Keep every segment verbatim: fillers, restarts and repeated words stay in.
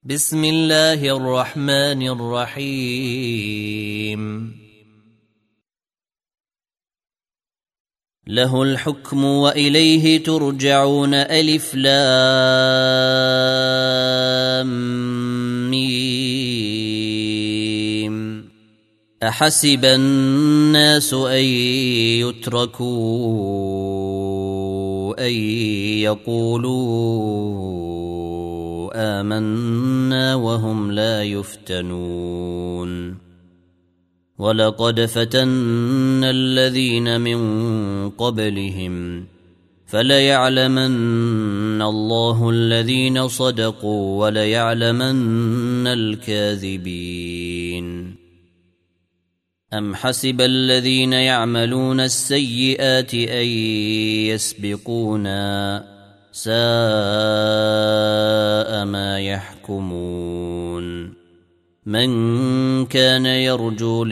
بسم الله الرحمن الرحيم. له الحكم وإليه ترجعون. ألف لام ميم. أحسب الناس أن يتركوا أن يقولوا آمنا وهم لا يفتنون. ولقد فتنا الذين من قبلهم فليعلمن الله الذين صدقوا وليعلمن الكاذبين. أم حسب الذين يعملون السيئات أن يسبقونا ساء ما يحكمون. من كان يرجو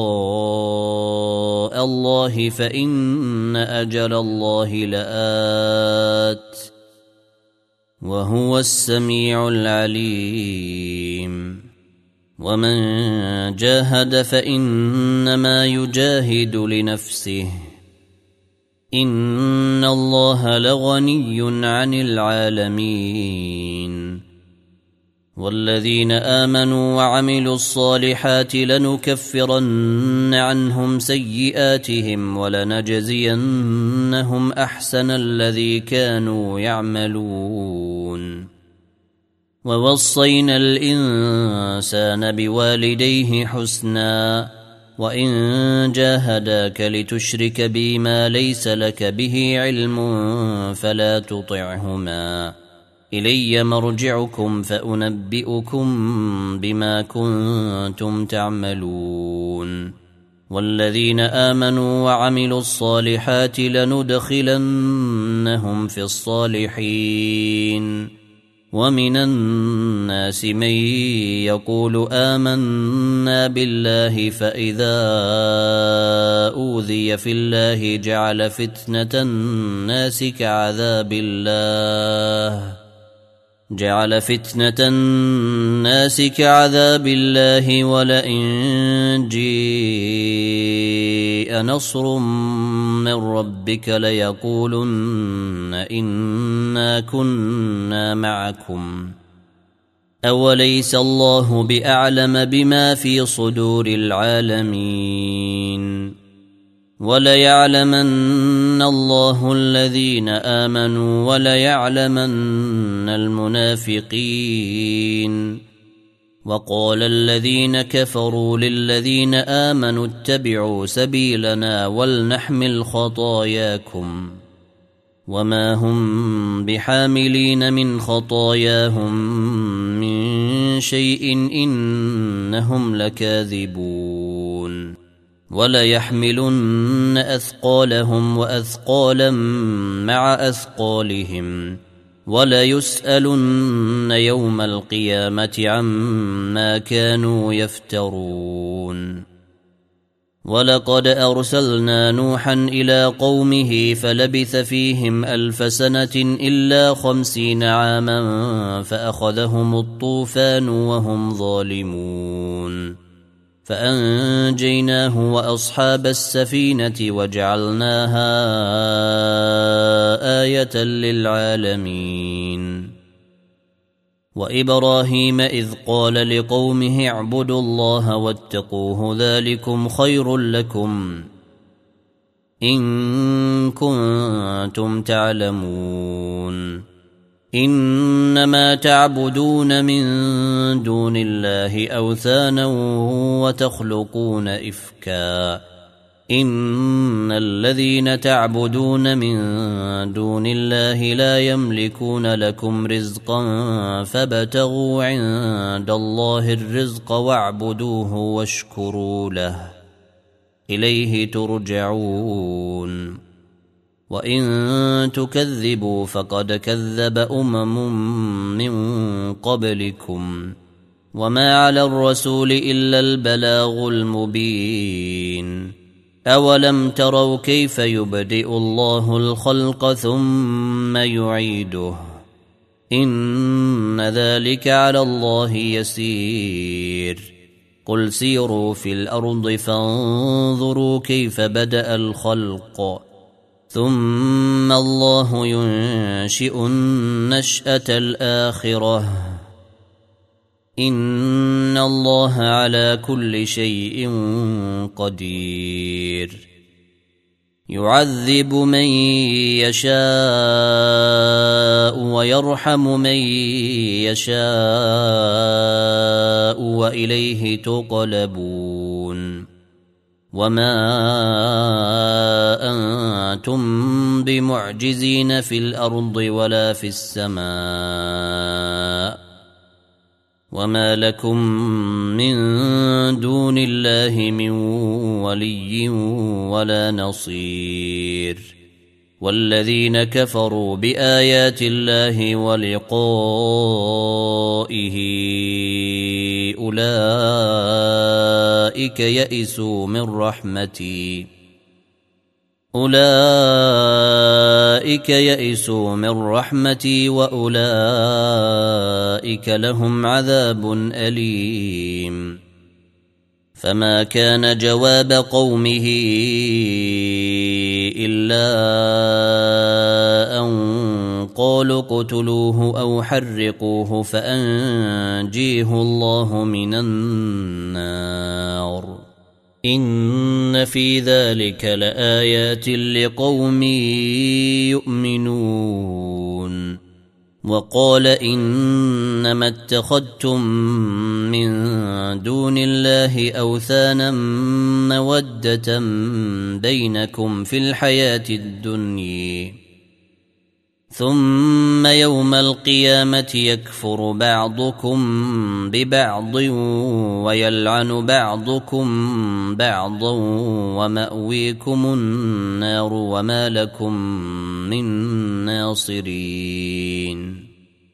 لقاء الله فإن أجل الله لآت وهو السميع العليم. ومن جاهد فإنما يجاهد لنفسه إن الله لغني عن العالمين. والذين آمنوا وعملوا الصالحات لنكفرن عنهم سيئاتهم ولنجزينهم أحسن الذي كانوا يعملون. ووصينا الإنسان بوالديه حسنا وإن جاهداك لتشرك بي ما ليس لك به علم فلا تطعهما إلي مرجعكم فأنبئكم بما كنتم تعملون. والذين آمنوا وعملوا الصالحات لندخلنهم في الصالحين. ومن الناس من يقول آمنا بالله فإذا أوذي في الله جعل فتنة الناس كعذاب الله جعل فتنة الناس كعذاب الله ولئن جيء نصر من ربك ليقولن إنا كنا معكم أوليس الله بأعلم بما في صدور العالمين. وليعلمن الله الذين آمنوا وليعلمن المنافقين. وقال الذين كفروا للذين آمنوا اتبعوا سبيلنا ولنحمل خطاياكم وما هم بحاملين من خطاياهم من شيء إنهم لكاذبون. وليحملن أثقالهم وأثقالا مع أثقالهم وليسألن يوم القيامة عما كانوا يفترون. ولقد أرسلنا نوحا إلى قومه فلبث فيهم ألف سنة إلا خمسين عاما فأخذهم الطوفان وهم ظالمون. فأنجيناه وأصحاب السفينة وجعلناها آية للعالمين. وإبراهيم إذ قال لقومه اعبدوا الله واتقوه ذلكم خير لكم إن كنتم تعلمون. إنما تعبدون من دون الله أوثانا وتخلقون إفكا إن الذين تعبدون من دون الله لا يملكون لكم رزقا فابتغوا عند الله الرزق واعبدوه واشكروا له إليه ترجعون. وإن تكذبوا فقد كذب أمم من قبلكم وما على الرسول إلا البلاغ المبين. أولم تروا كيف يبدئ الله الخلق ثم يعيده إن ذلك على الله يسير قل سيروا في الأرض فانظروا كيف بدأ الخلق ثم الله ينشئ النشأة الآخرة إن الله على كل شيء قدير يعذب من يشاء ويرحم من يشاء وإليه تقلبون وما أنتم بمعجزين في الأرض ولا في السماء وما لكم من دون الله من ولي ولا نصير والذين كفروا بآيات الله ولقائه أولئك يئسوا من رحمتي أولئك يئسوا من رحمتي وأولئك لهم عذاب أليم فما كان جواب قومه إلا أن قالوا اقتلوه أو حرقوه فأنجيه الله من النار إن في ذلك لآيات لقوم يؤمنون وقال إنما اتخذتم من دون الله أوثانا مودة بينكم في الحياة الدنيا ثم يوم القيامة يكفر بعضكم ببعض ويلعن بعضكم بعضا ومأويكم النار وما لكم من ناصرين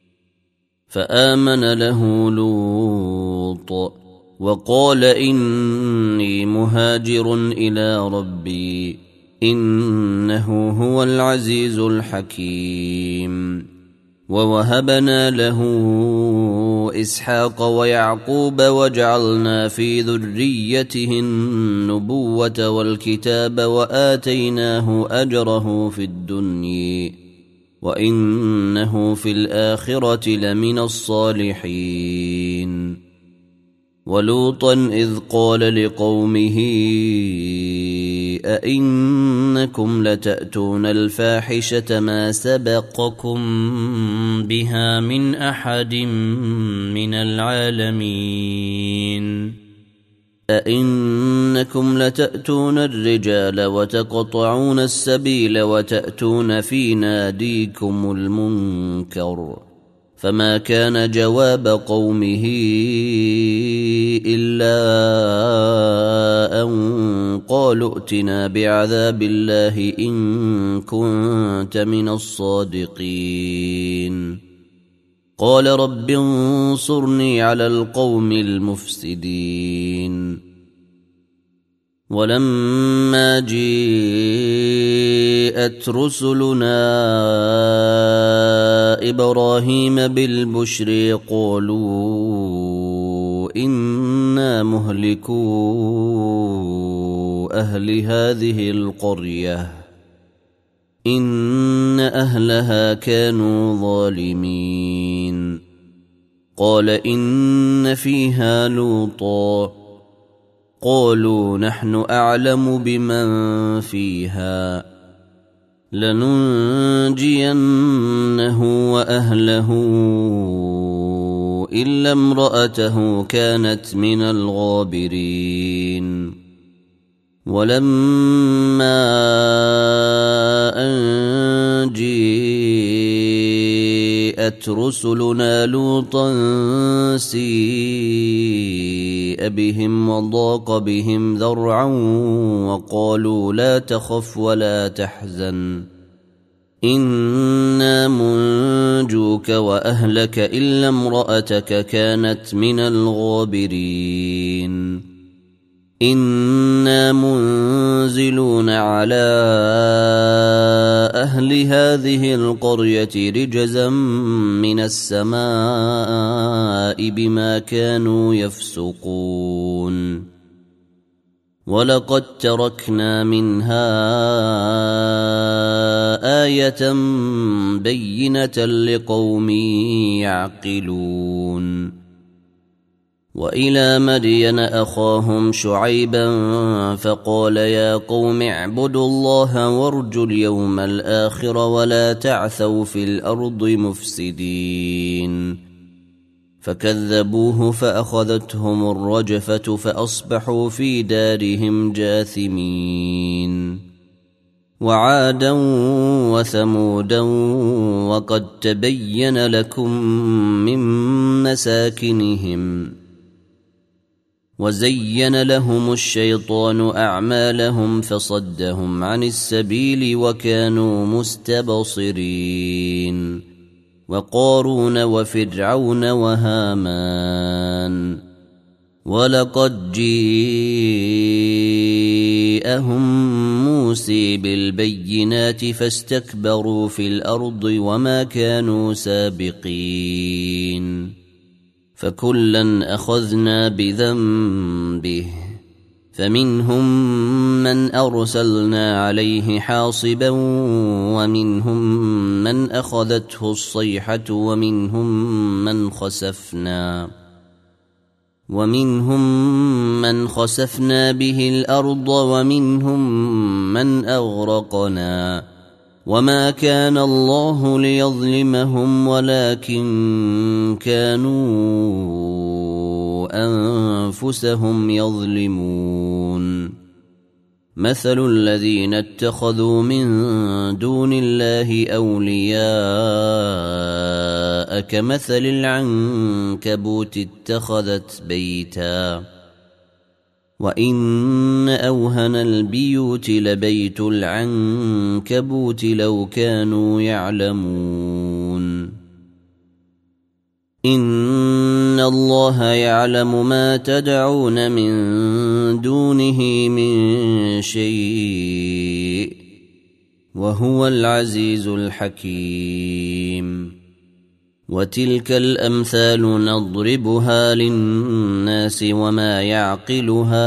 فآمن له لوط وقال إني مهاجر إلى ربي إنه هو العزيز الحكيم ووهبنا له إسحاق ويعقوب وجعلنا في ذريته النبوة والكتاب وآتيناه أجره في الدنيا وإنه في الآخرة لمن الصالحين ولوطا إذ قال لقومه أئنكم لتأتون الفاحشة ما سبقكم بها من أحد من العالمين أئنكم لتأتون الرجال وتقطعون السبيل وتأتون في ناديكم المنكر فما كان جواب قومه إلا أن قالوا ائتنا بعذاب الله إن كنت من الصادقين قال رب انصرني على القوم المفسدين ولما جاءت رسلنا إبراهيم بالبشر قالوا إنا مهلكو أهل هذه القرية إن أهلها كانوا ظالمين قال إن فيها لوطا قالوا نحن أعلم بمن فيها لننجينه وأهله إلا امرأته كانت من الغابرين ولما أن جاءت رسلنا لوطا سيء بهم وضاق بهم ذرعا وقالوا لا تخف ولا تحزن إنا منجوك وأهلك إلا امرأتك كانت من الغابرين إنا منزلون على أهل هذه القرية رجزا من السماء بما كانوا يفسقون ولقد تركنا منها آية بينة لقوم يعقلون وإلى مدين أخاهم شعيبا فقال يا قوم اعبدوا الله وارجوا اليوم الآخر ولا تعثوا في الأرض مفسدين فكذبوه فأخذتهم الرجفة فأصبحوا في دارهم جاثمين وعادا وثمودا وقد تبين لكم من مساكنهم وزين لهم الشيطان أعمالهم فصدهم عن السبيل وكانوا مستبصرين وقارون وفرعون وهامان ولقد جيءهم موسى بالبينات فاستكبروا في الأرض وما كانوا سابقين فكلا أخذنا بذنبه فمنهم من أرسلنا عليه حاصبا ومنهم من أخذته الصيحة ومنهم من خسفنا ومنهم من خسفنا به الأرض ومنهم من أغرقنا وما كان الله ليظلمهم ولكن كانوا أنفسهم يظلمون مثل الذين اتخذوا من دون الله أولياء كمثل العنكبوت اتخذت بيتا وإن أوهن البيوت لبيت العنكبوت لو كانوا يعلمون إن الله يعلم ما تدعون من دونه من شيء وهو العزيز الحكيم وتلك الأمثال نضربها للناس وما يعقلها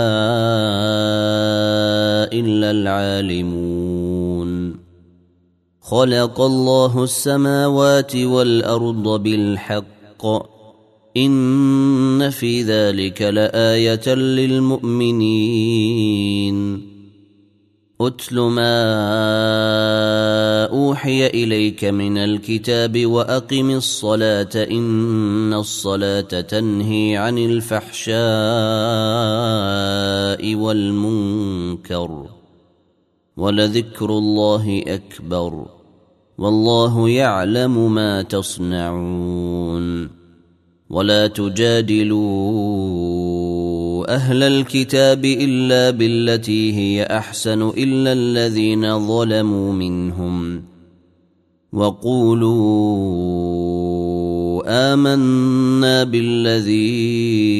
إلا العالمون خلق الله السماوات والأرض بالحق إن في ذلك لآية للمؤمنين أتل ما أوحي إليك من الكتاب وأقم الصلاة إن الصلاة تنهي عن الفحشاء والمنكر ولذكر الله أكبر والله يعلم ما تصنعون ولا تجادلوا أهل الكتاب إلا بالتي هي أحسن إلا الذين ظلموا منهم وقولوا آمنا بالذي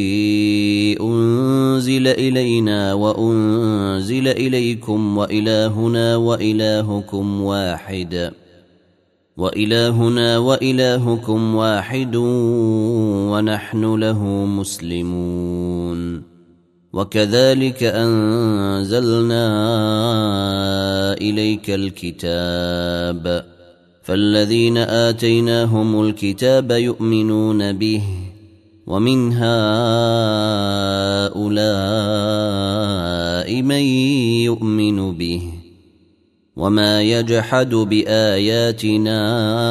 أنزل إلينا وأنزل إليكم وإلهنا وإلهكم واحد وإلهنا وإلهكم واحد ونحن له مسلمون وكذلك أنزلنا إليك الكتاب فالذين آتيناهم الكتاب يؤمنون به ومن هؤلاء من يؤمن به وما يجحد بآياتنا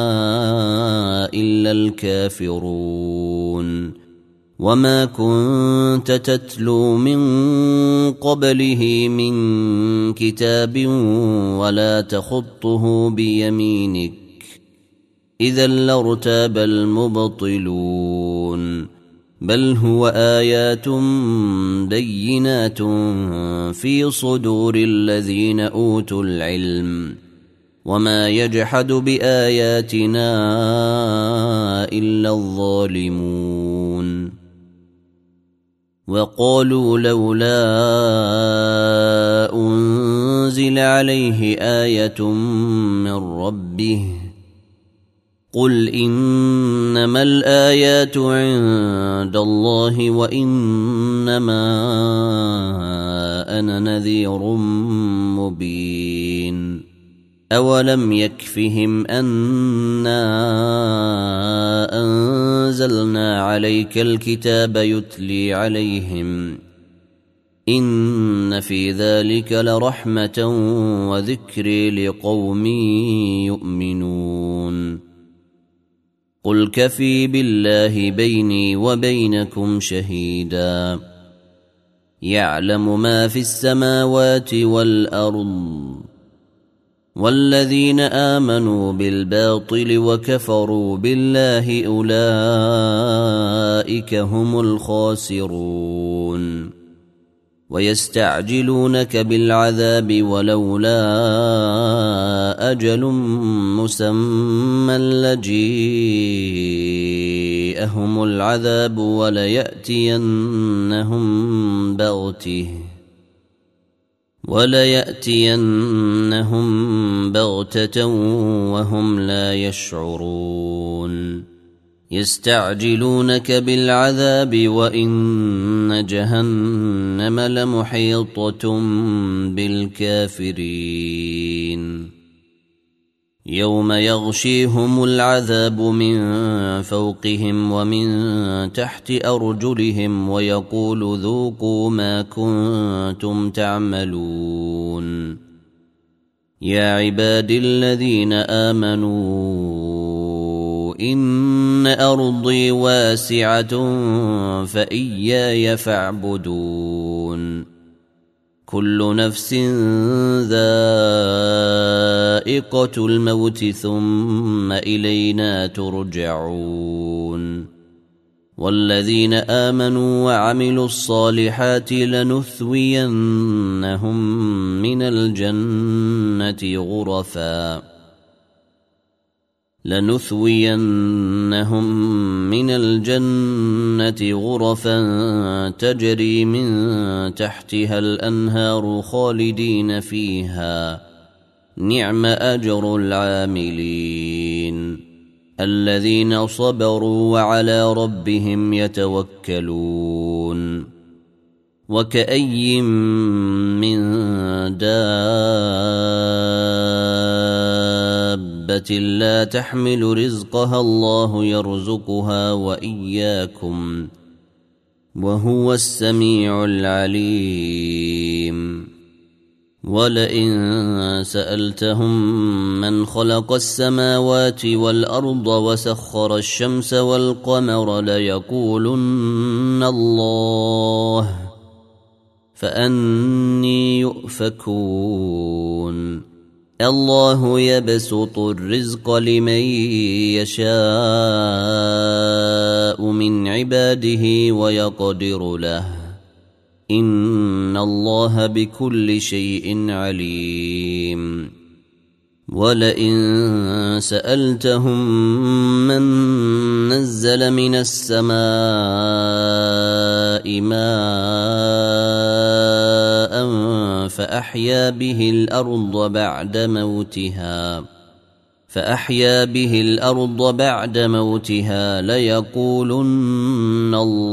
إلا الكافرون وما كنت تتلو من قبله من كتاب ولا تخطه بيمينك إذا لارتاب المبطلون بل هو آيات بينات في صدور الذين أوتوا العلم وما يجحد بآياتنا إلا الظالمون وقالوا لولا أنزل عليه آية من ربه قل إنما الآيات عند الله وإنما أنا نذير مبين أولم يكفهم أنا أنزلنا عليك الكتاب يتلي عليهم إن في ذلك لرحمة وذكر لقوم يؤمنون قل كفي بالله بيني وبينكم شهيدا يعلم ما في السماوات والأرض والذين آمنوا بالباطل وكفروا بالله أولئك هم الخاسرون ويستعجلونك بالعذاب ولولا أجل مسمى لجيءهم العذاب وليأتينهم بغته وليأتينهم بغتة وهم لا يشعرون يستعجلونك بالعذاب وإن جهنم لمحيطة بالكافرين يوم يغشيهم العذاب من فوقهم ومن تحت أرجلهم ويقول ذوقوا ما كنتم تعملون يا عبادي الذين آمنوا إن أرضي واسعة فإياي فاعبدون كل نفس ذائقة الموت ثم إلينا ترجعون والذين آمنوا وعملوا الصالحات لنثوينهم من الجنة غرفا لنثوينهم من الجنة غرفا تجري من تحتها الأنهار خالدين فيها نعم أجر العاملين الذين صبروا وعلى ربهم يتوكلون وكأي من دابة لا تحمل رزقها الله يرزقها وإياكم وهو السميع العليم ولئن سألتهم من خلق السماوات والأرض وسخر الشمس والقمر ليقولن الله فأني يؤفكون الله يبسط الرزق لمن يشاء من عباده ويقدر له إن الله بكل شيء عليم ولئن سألتهم من نزل من السماء ماء فأحيا به الأرض بعد موتها فأحيا به الأرض بعد موتها ليقولن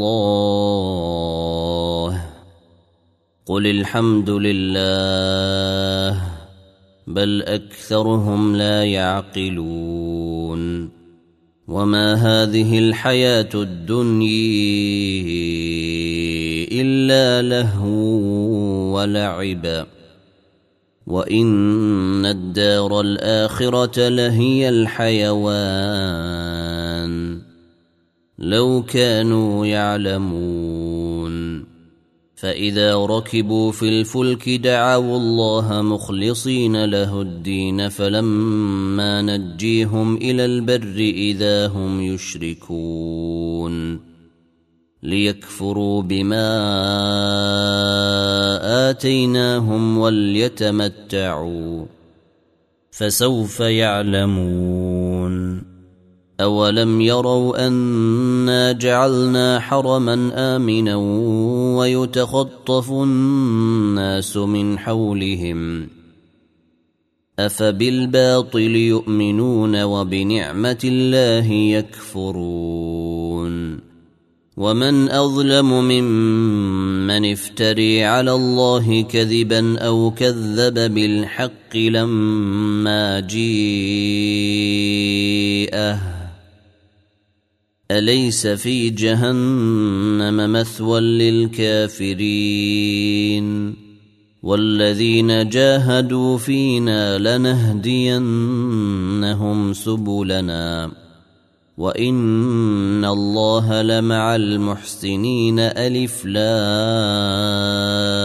الله قل الحمد لله بل أكثرهم لا يعقلون وما هذه الحياة الدنيا إلا لهو ولعب وإن الدار الآخرة لهي الحيوان لو كانوا يعلمون فإذا ركبوا في الفلك دعوا الله مخلصين له الدين فلما نجيهم إلى البر إذا هم يشركون ليكفروا بما آتيناهم وليتمتعوا فسوف يعلمون أولم يروا أنا جعلنا حرما آمنا ويتخطف الناس من حولهم أفبالباطل يؤمنون وبنعمة الله يكفرون ومن أظلم ممن افتري على الله كذبا أو كذب بالحق لما جيءه أليس في جهنم مثوى للكافرين والذين جاهدوا فينا لنهدينهم سبلنا وإن الله لمع المحسنين. ألف لام